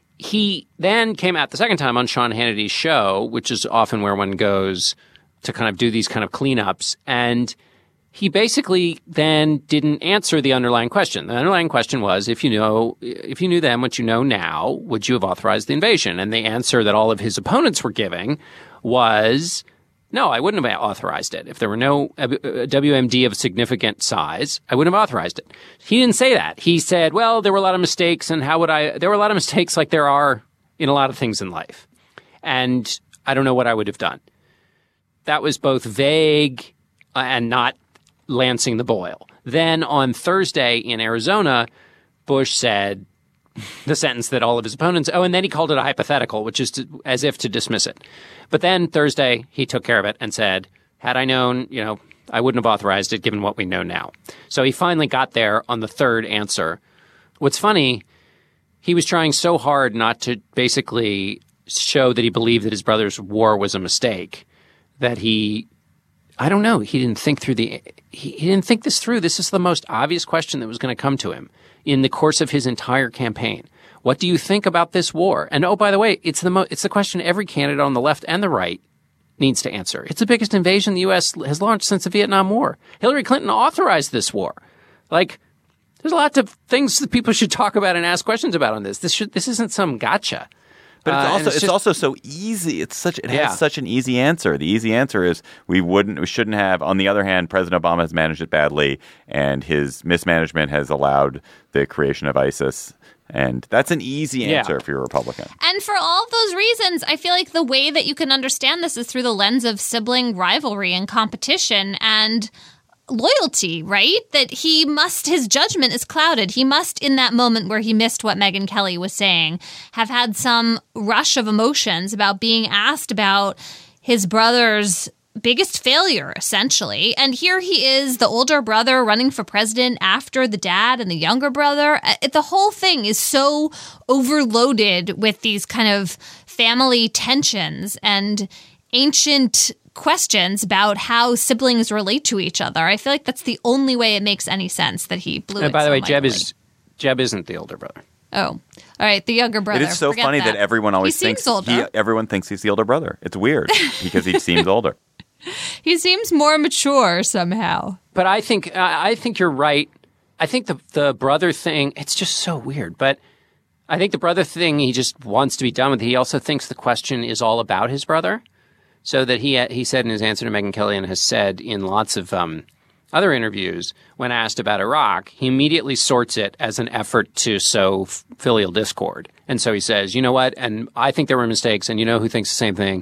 he then came out the second time on Sean Hannity's show, which is often where one goes to kind of do these kind of cleanups, and he basically then didn't answer the underlying question. The underlying question was, if you know, if you knew then what you know now, would you have authorized the invasion? And the answer that all of his opponents were giving was, no, I wouldn't have authorized it. If there were no W M D of significant size, I wouldn't have authorized it. He didn't say that. He said, well, there were a lot of mistakes, and how would I, there were a lot of mistakes like there are in a lot of things in life. And I don't know what I would have done. That was both vague and not lancing the boil. Then on Thursday in Arizona, Bush said the sentence that all of his opponents, oh, and then he called it a hypothetical, which is to, as if to dismiss it. But then Thursday, he took care of it and said, had I known, you know, I wouldn't have authorized it given what we know now. So he finally got there on the third answer. What's funny, he was trying so hard not to basically show that he believed that his brother's war was a mistake that he I don't know. He didn't think through the. He, he didn't think this through. This is the most obvious question that was going to come to him in the course of his entire campaign. What do you think about this war? And oh, by the way, it's the mo- it's the question every candidate on the left and the right needs to answer. It's the biggest invasion the U S has launched since the Vietnam War. Hillary Clinton authorized this war. Like, there's a lot of things that people should talk about and ask questions about on this. This should. This isn't some gotcha.
But it's
Uh, and
also
it's
it's,
just-
also so easy. It's such it
Yeah.
has such an easy answer. The easy answer is we wouldn't we shouldn't have. On the other hand, President Obama has managed it badly, and his mismanagement has allowed the creation of ISIS. And that's an easy
Yeah.
answer if you're a Republican.
And for all of those reasons, I feel like the way that you can understand this is through the lens of sibling rivalry and competition and loyalty, right? That he must, his judgment is clouded. He must, in that moment where he missed what Megyn Kelly was saying, have had some rush of emotions about being asked about his brother's biggest failure, essentially. And here he is, the older brother running for president after the dad and the younger brother. Uh, The whole thing is so overloaded with these kind of family tensions and ancient questions about how siblings relate to each other. I feel like that's the only way it makes any sense that he blew
And
it
by the
so
way, Jeb
mightily.
is Jeb isn't the older brother.
Oh, all right, the younger brother.
It is so
Forget
funny that.
that
everyone always
he
thinks
seems older.
he, everyone thinks he's the older brother. It's weird because he seems older.
He seems more mature somehow.
But I think I I think you're right. I think the the brother thing, it's just so weird. But I think the brother thing, he just wants to be done with. He also thinks the question is all about his brother. So that he he said in his answer to Megyn Kelly and has said in lots of um, other interviews, when asked about Iraq, he immediately sorts it as an effort to sow f- filial discord. And so he says, you know what? And I think there were mistakes. And you know who thinks the same thing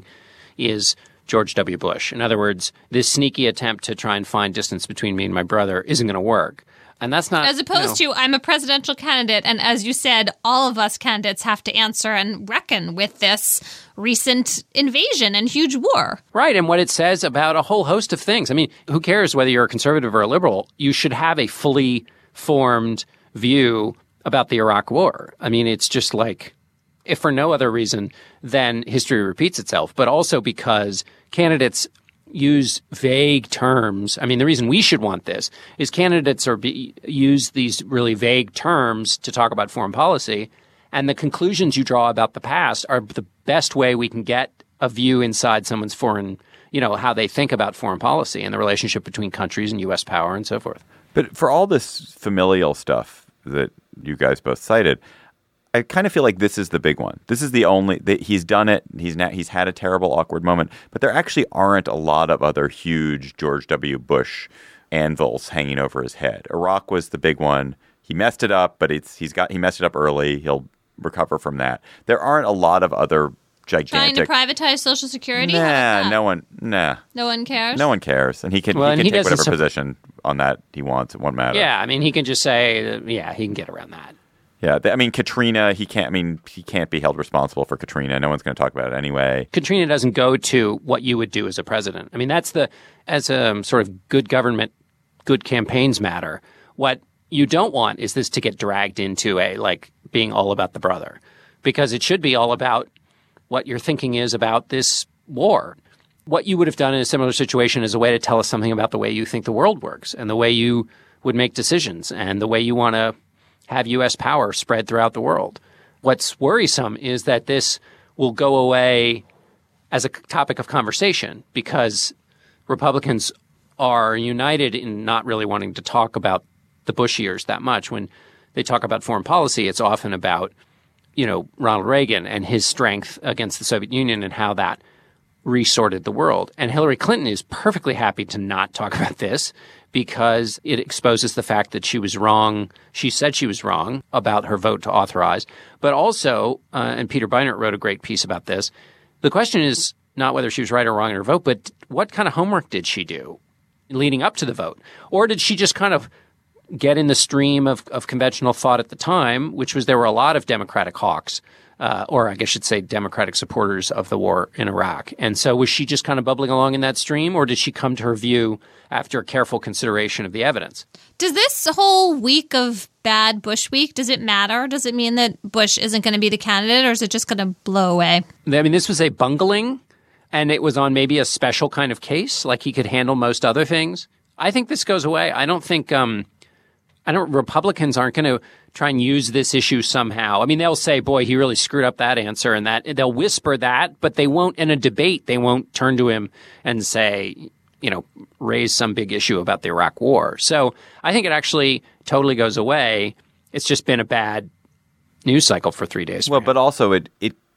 is George W. Bush. In other words, this sneaky attempt to try and find distance between me and my brother isn't going to work. And that's not
As opposed
you know,
to, I'm a presidential candidate, and as you said, all of us candidates have to answer and reckon with this recent invasion and huge war.
Right, and what it says about a whole host of things. I mean, who cares whether you're a conservative or a liberal? You should have a fully formed view about the Iraq War. I mean, it's just like, if for no other reason than history repeats itself, but also because candidates use vague terms. I mean, the reason we should want this is candidates are be, use these really vague terms to talk about foreign policy, and the conclusions you draw about the past are the best way we can get a view inside someone's foreign, you know, how they think about foreign policy and the relationship between countries and U S power and so forth.
But for all this familial stuff that you guys both cited, I kind of feel like this is the big one. This is the only that he's done it. He's not, he's had a terrible, awkward moment, but there actually aren't a lot of other huge George W. Bush anvils hanging over his head. Iraq was the big one. He messed it up, but it's he's got he messed it up early. He'll recover from that. There aren't a lot of other gigantic.
Trying to privatize Social Security? How
Nah,
about that?
no one. Nah,
No one cares?
no one cares, and he can
Well,
he
and
can
he
take
doesn't
whatever
sup-
position on that he wants. It won't matter.
Yeah, I mean, he can just say, uh, yeah, he can get around that.
Yeah, th- I mean Katrina. He can't. I mean, he can't be held responsible for Katrina. No one's going to talk about it anyway.
Katrina doesn't go to what you would do as a president. I mean, that's the, as a um, sort of good government, good campaigns matter. What you don't want is this to get dragged into a, like, being all about the brother. Because it should be all about what your thinking is about this war. What you would have done in a similar situation is a way to tell us something about the way you think the world works and the way you would make decisions and the way you want to have U S power spread throughout the world. What's worrisome is that this will go away as a topic of conversation because Republicans are united in not really wanting to talk about the Bush years that much. When they talk about foreign policy, it's often about, you know, Ronald Reagan and his strength against the Soviet Union and how that resorted the world. And Hillary Clinton is perfectly happy to not talk about this because it exposes the fact that she was wrong. She said she was wrong about her vote to authorize. But also, uh, and Peter Beinart wrote a great piece about this, the question is not whether she was right or wrong in her vote, but what kind of homework did she do leading up to the vote? Or did she just kind of get in the stream of, of conventional thought at the time, which was there were a lot of Democratic hawks, uh, or I guess I should say Democratic supporters of the war in Iraq. And so was she just kind of bubbling along in that stream, or did she come to her view after careful consideration of the evidence?
Does this whole week of bad Bush week, does it matter? Does it mean that Bush isn't going to be the candidate, or is it just going to blow away?
I mean, this was a bungling, and it was on maybe a special kind of case, like he could handle most other things. I think this goes away. I don't think um, I don't. Republicans aren't going to try and use this issue somehow. I mean, they'll say, boy, he really screwed up that answer, and that they'll whisper that, but they won't, in a debate, they won't turn to him and say, you know, raise some big issue about the Iraq war. So I think it actually totally goes away. It's just been a bad news cycle for three days. for
Well,
him.
but also it it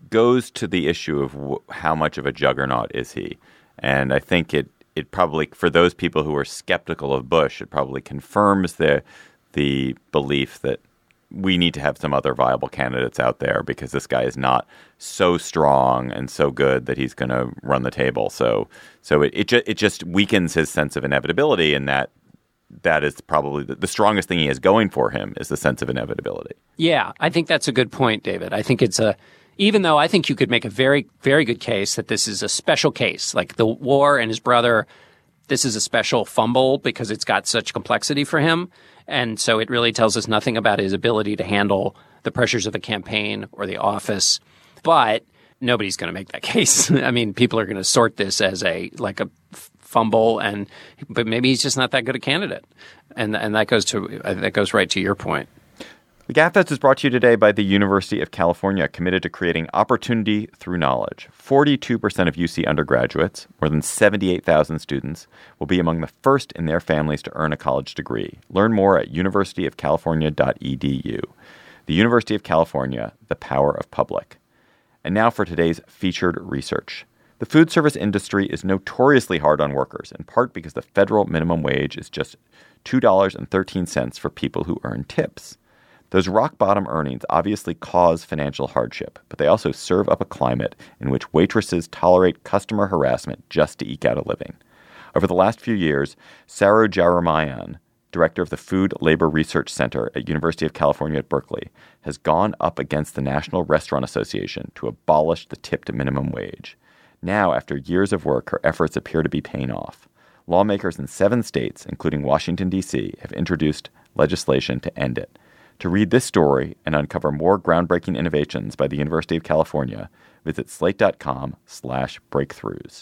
goes to the issue of w- how much of a juggernaut is he. And I think it it probably, for those people who are skeptical of Bush, it probably confirms the the belief that we need to have some other viable candidates out there because this guy is not so strong and so good that he's going to run the table. So so it it, ju- it just weakens his sense of inevitability, and that that is probably the, the strongest thing he has going for him is the sense of inevitability.
Yeah, I think that's a good point, David. I think it's a Even though I think you could make a very, very good case that this is a special case, like the war and his brother, this is a special fumble because it's got such complexity for him. And so it really tells us nothing about his ability to handle the pressures of the campaign or the office. But nobody's going to make that case. I mean, people are going to sort this as a like a f- fumble, and but maybe he's just not that good a candidate. And and that goes to uh, that goes right to your point.
The GabFest is brought to you today by the University of California, committed to creating opportunity through knowledge. forty-two percent of U C undergraduates, more than seventy-eight thousand students, will be among the first in their families to earn a college degree. Learn more at university of california dot e d u. The University of California, the power of public. And now for today's featured research. The food service industry is notoriously hard on workers, in part because the federal minimum wage is just two dollars and thirteen cents for people who earn tips. Those rock-bottom earnings obviously cause financial hardship, but they also serve up a climate in which waitresses tolerate customer harassment just to eke out a living. Over the last few years, Saru Jaramayan, director of the Food Labor Research Center at University of California at Berkeley, has gone up against the National Restaurant Association to abolish the tipped minimum wage. Now, after years of work, her efforts appear to be paying off. Lawmakers in seven states, including Washington, D C, have introduced legislation to end it. To read this story and uncover more groundbreaking innovations by the University of California, visit slate.com slash breakthroughs.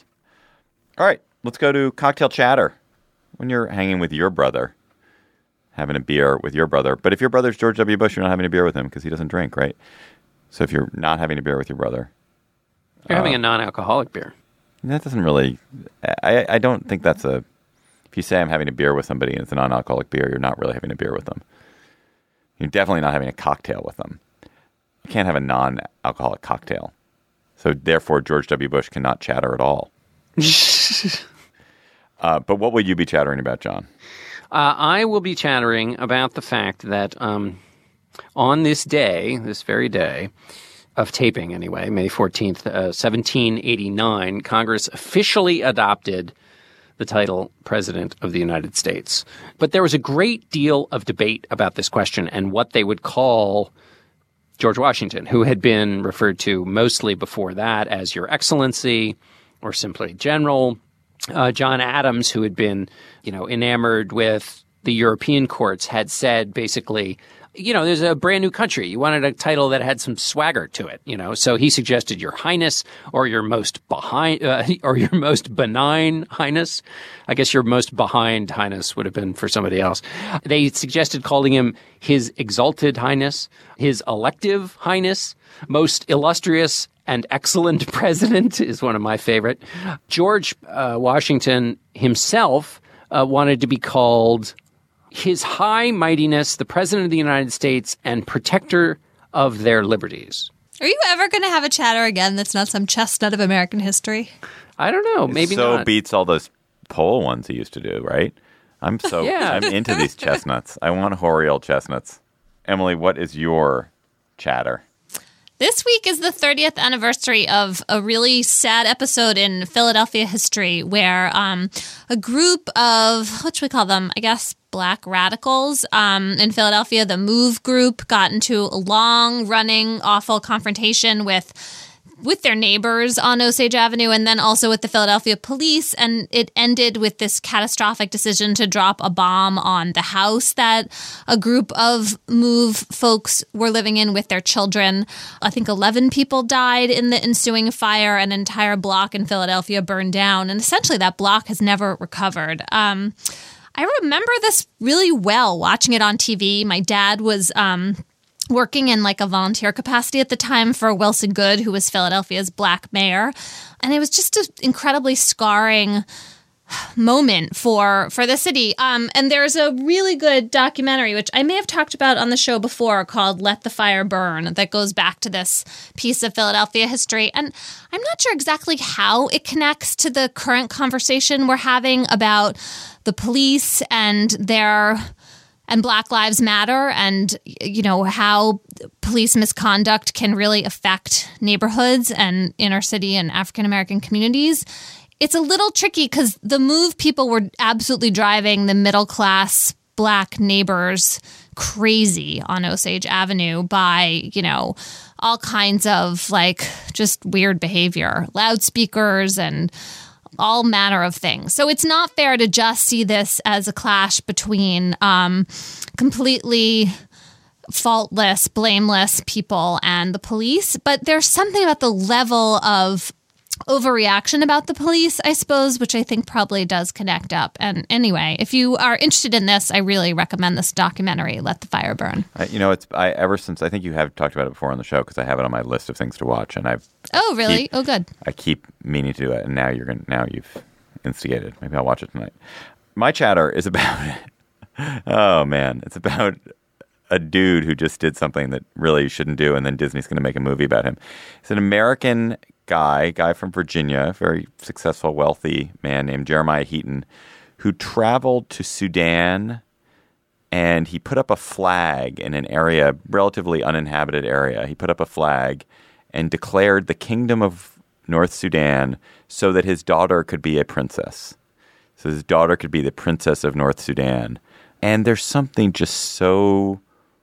All right, let's go to cocktail chatter. When you're hanging with your brother, having a beer with your brother, but if your brother's George W. Bush, you're not having a beer with him because he doesn't drink, right? So if you're not having a beer with your brother,
You're
uh,
having a non-alcoholic beer.
that doesn't really, I, I don't think that's a, if you say I'm having a beer with somebody and it's a non-alcoholic beer, you're not really having a beer with them. You're definitely not having a cocktail with them. You can't have a non-alcoholic cocktail. So therefore, George W. Bush cannot chatter at all. uh, but what will you be chattering about, John?
Uh, I will be chattering about the fact that um, on this day, this very day of taping anyway, May fourteenth, uh, seventeen eighty-nine, Congress officially adopted the title President of the United States. But there was a great deal of debate about this question and what they would call George Washington, who had been referred to mostly before that as Your Excellency or simply General. Uh, John Adams, who had been, you know, enamored with the European courts, had said basically, you know, there's a brand new country. You wanted a title that had some swagger to it, you know. So he suggested Your Highness or Your Most Behind uh, or Your Most Benign Highness. I guess Your Most Behind Highness would have been for somebody else. They suggested calling him His Exalted Highness, His Elective Highness, Most Illustrious and Excellent President is one of my favorite. George uh, Washington himself uh, wanted to be called His High Mightiness, the President of the United States and Protector of their Liberties.
Are you ever going to have a chatter again that's not some chestnut of American history?
I don't know. Maybe
it so
not.
beats all those poll ones he used to do, right? I'm so
Yeah.
I'm into these chestnuts. I want hoary old chestnuts. Emily, what is your chatter?
This week is the thirtieth anniversary of a really sad episode in Philadelphia history where um, a group of, what should we call them? I guess black radicals um, in Philadelphia, the MOVE group, got into a long-running, awful confrontation with with their neighbors on Osage Avenue and then also with the Philadelphia police. And it ended with this catastrophic decision to drop a bomb on the house that a group of MOVE folks were living in with their children. I think eleven people died in the ensuing fire. An entire block in Philadelphia burned down. And essentially that block has never recovered. Um, I remember this really well watching it on T V. My dad was um, working in like a volunteer capacity at the time for Wilson Goode, who was Philadelphia's black mayor. And it was just an incredibly scarring moment for for the city. Um, and there's a really good documentary, which I may have talked about on the show before, called Let the Fire Burn, that goes back to this piece of Philadelphia history. And I'm not sure exactly how it connects to the current conversation we're having about the police and their and Black Lives Matter, and, you know, how police misconduct can really affect neighborhoods and inner city and African-American communities. It's a little tricky because the move people were absolutely driving the middle-class Black neighbors crazy on Osage Avenue by, you know, all kinds of, like, just weird behavior, loudspeakers and all manner of things. So it's not fair to just see this as a clash between um, completely faultless, blameless people and the police. But there's something about the level of overreaction about the police, I suppose, which I think probably does connect up. And anyway, if you are interested in this, I really recommend this documentary, Let the Fire Burn.
Uh, you know, it's I ever since I think you have talked about it before on the show, because I have it on my list of things to watch, and I've
oh really
keep,
oh good
I keep meaning to do it, and now you're gonna now you've instigated. Maybe I'll watch it tonight. My chatter is about oh man, it's about a dude who just did something that really you shouldn't do, and then Disney's going to make a movie about him. He's an American guy, guy from Virginia, very successful, wealthy man named Jeremiah Heaton, who traveled to Sudan, and he put up a flag in an area, relatively uninhabited area. He put up a flag and declared the Kingdom of North Sudan so that his daughter could be a princess. So his daughter could be the princess of North Sudan. And there's something just so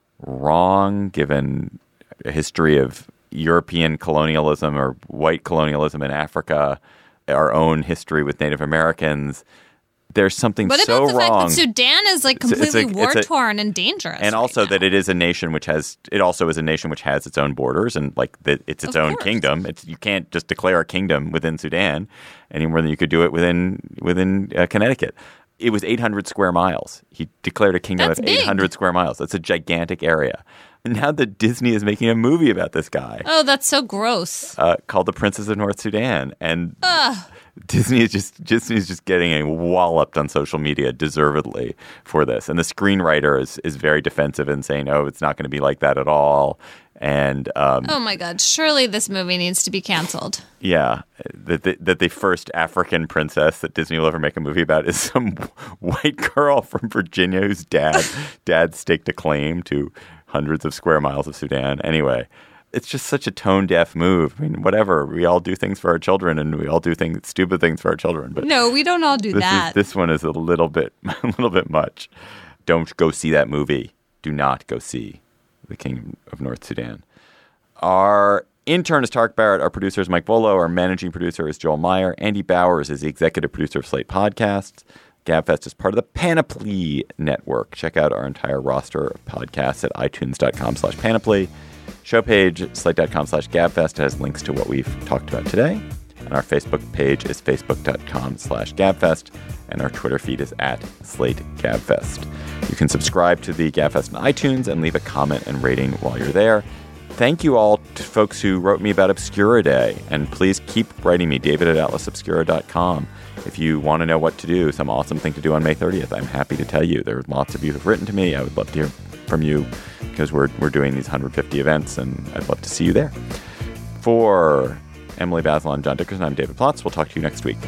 wrong, given a history of European colonialism or white colonialism in Africa, our own history with Native Americans. There's something
what
so
about the
wrong.
fact that Sudan is like completely war-torn and dangerous?
And also
right
that
now.
it is a nation which has, it also is a nation which has its own borders, and like that it's its
Of
own
course.
kingdom. It's, you can't just declare a kingdom within Sudan any more than you could do it within within uh, Connecticut. It was eight hundred square miles. He declared a kingdom
That's
of
big.
eight hundred square miles. That's a gigantic area. And now that Disney is making a movie about this guy.
Oh, that's so gross.
Uh, called The Princess of North Sudan. And
Ugh.
Disney is just Disney is just getting a walloped on social media, deservedly, for this. And the screenwriter is, is very defensive and saying, oh, it's not going to be like that at all. And um,
Oh my God! Surely this movie needs to be canceled.
yeah, that the, that the first African princess that Disney will ever make a movie about is some white girl from Virginia whose dad dad staked a claim to hundreds of square miles of Sudan. Anyway, it's just such a tone deaf move. I mean, whatever. We all do things for our children, and we all do things, stupid things for our children. But
No, we don't all do
this
that.
Is, this one is a little bit, a little bit much. Don't go see that movie. Do not go see The Kingdom of North Sudan. Our intern is Tarek Barrett. Our producer is Mike Volo. Our managing producer is Joel Meyer. Andy Bowers is the executive producer of Slate Podcasts. GabFest is part of the Panoply Network. Check out our entire roster of podcasts at itunes.com slash Panoply. Show page, slate.com slash GabFest, has links to what we've talked about today. And our Facebook page is facebook.com slash GabFest. And our Twitter feed is at Slate GabFest. You can subscribe to the GabFest on iTunes and leave a comment and rating while you're there. Thank you all to folks who wrote me about Obscura Day. And please keep writing me, David at atlas obscura dot com. If you want to know what to do, some awesome thing to do on May thirtieth, I'm happy to tell you. There are lots of you who've written to me. I would love to hear from you because we're, we're doing these one hundred fifty events, and I'd love to see you there. For Emily Bazelon, John Dickerson, I'm David Plotz. We'll talk to you next week.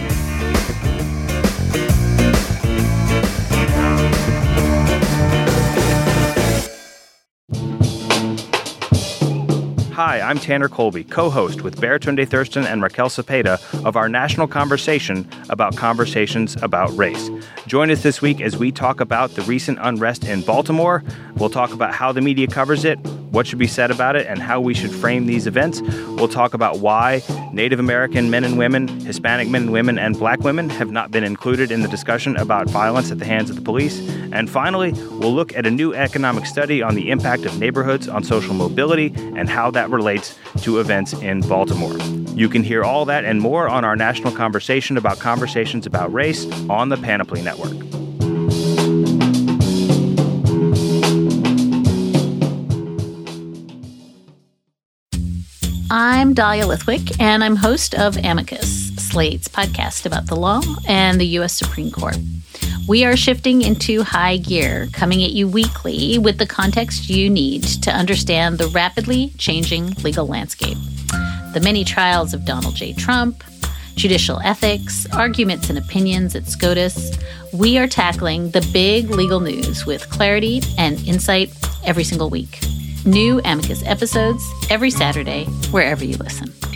Hi, I'm Tanner Colby, co-host with Baratunde Thurston and Raquel Cepeda of our national conversation about conversations about race. Join us this week as we talk about the recent unrest in Baltimore. We'll talk about how the media covers it, what should be said about it, and how we should frame these events. We'll talk about why Native American men and women, Hispanic men and women, and Black women have not been included in the discussion about violence at the hands of the police. And finally, we'll look at a new economic study on the impact of neighborhoods on social mobility and how that relates to events in Baltimore. You can hear all that and more on our national conversation about conversations about race on the Panoply Network.
I'm Dahlia Lithwick, and I'm host of Amicus, Slate's podcast about the law and the U S Supreme Court. We are shifting into high gear, coming at you weekly with the context you need to understand the rapidly changing legal landscape. The many trials of Donald J. Trump, judicial ethics, arguments and opinions at SCOTUS. We are tackling the big legal news with clarity and insight every single week. New Amicus episodes every Saturday, wherever you listen.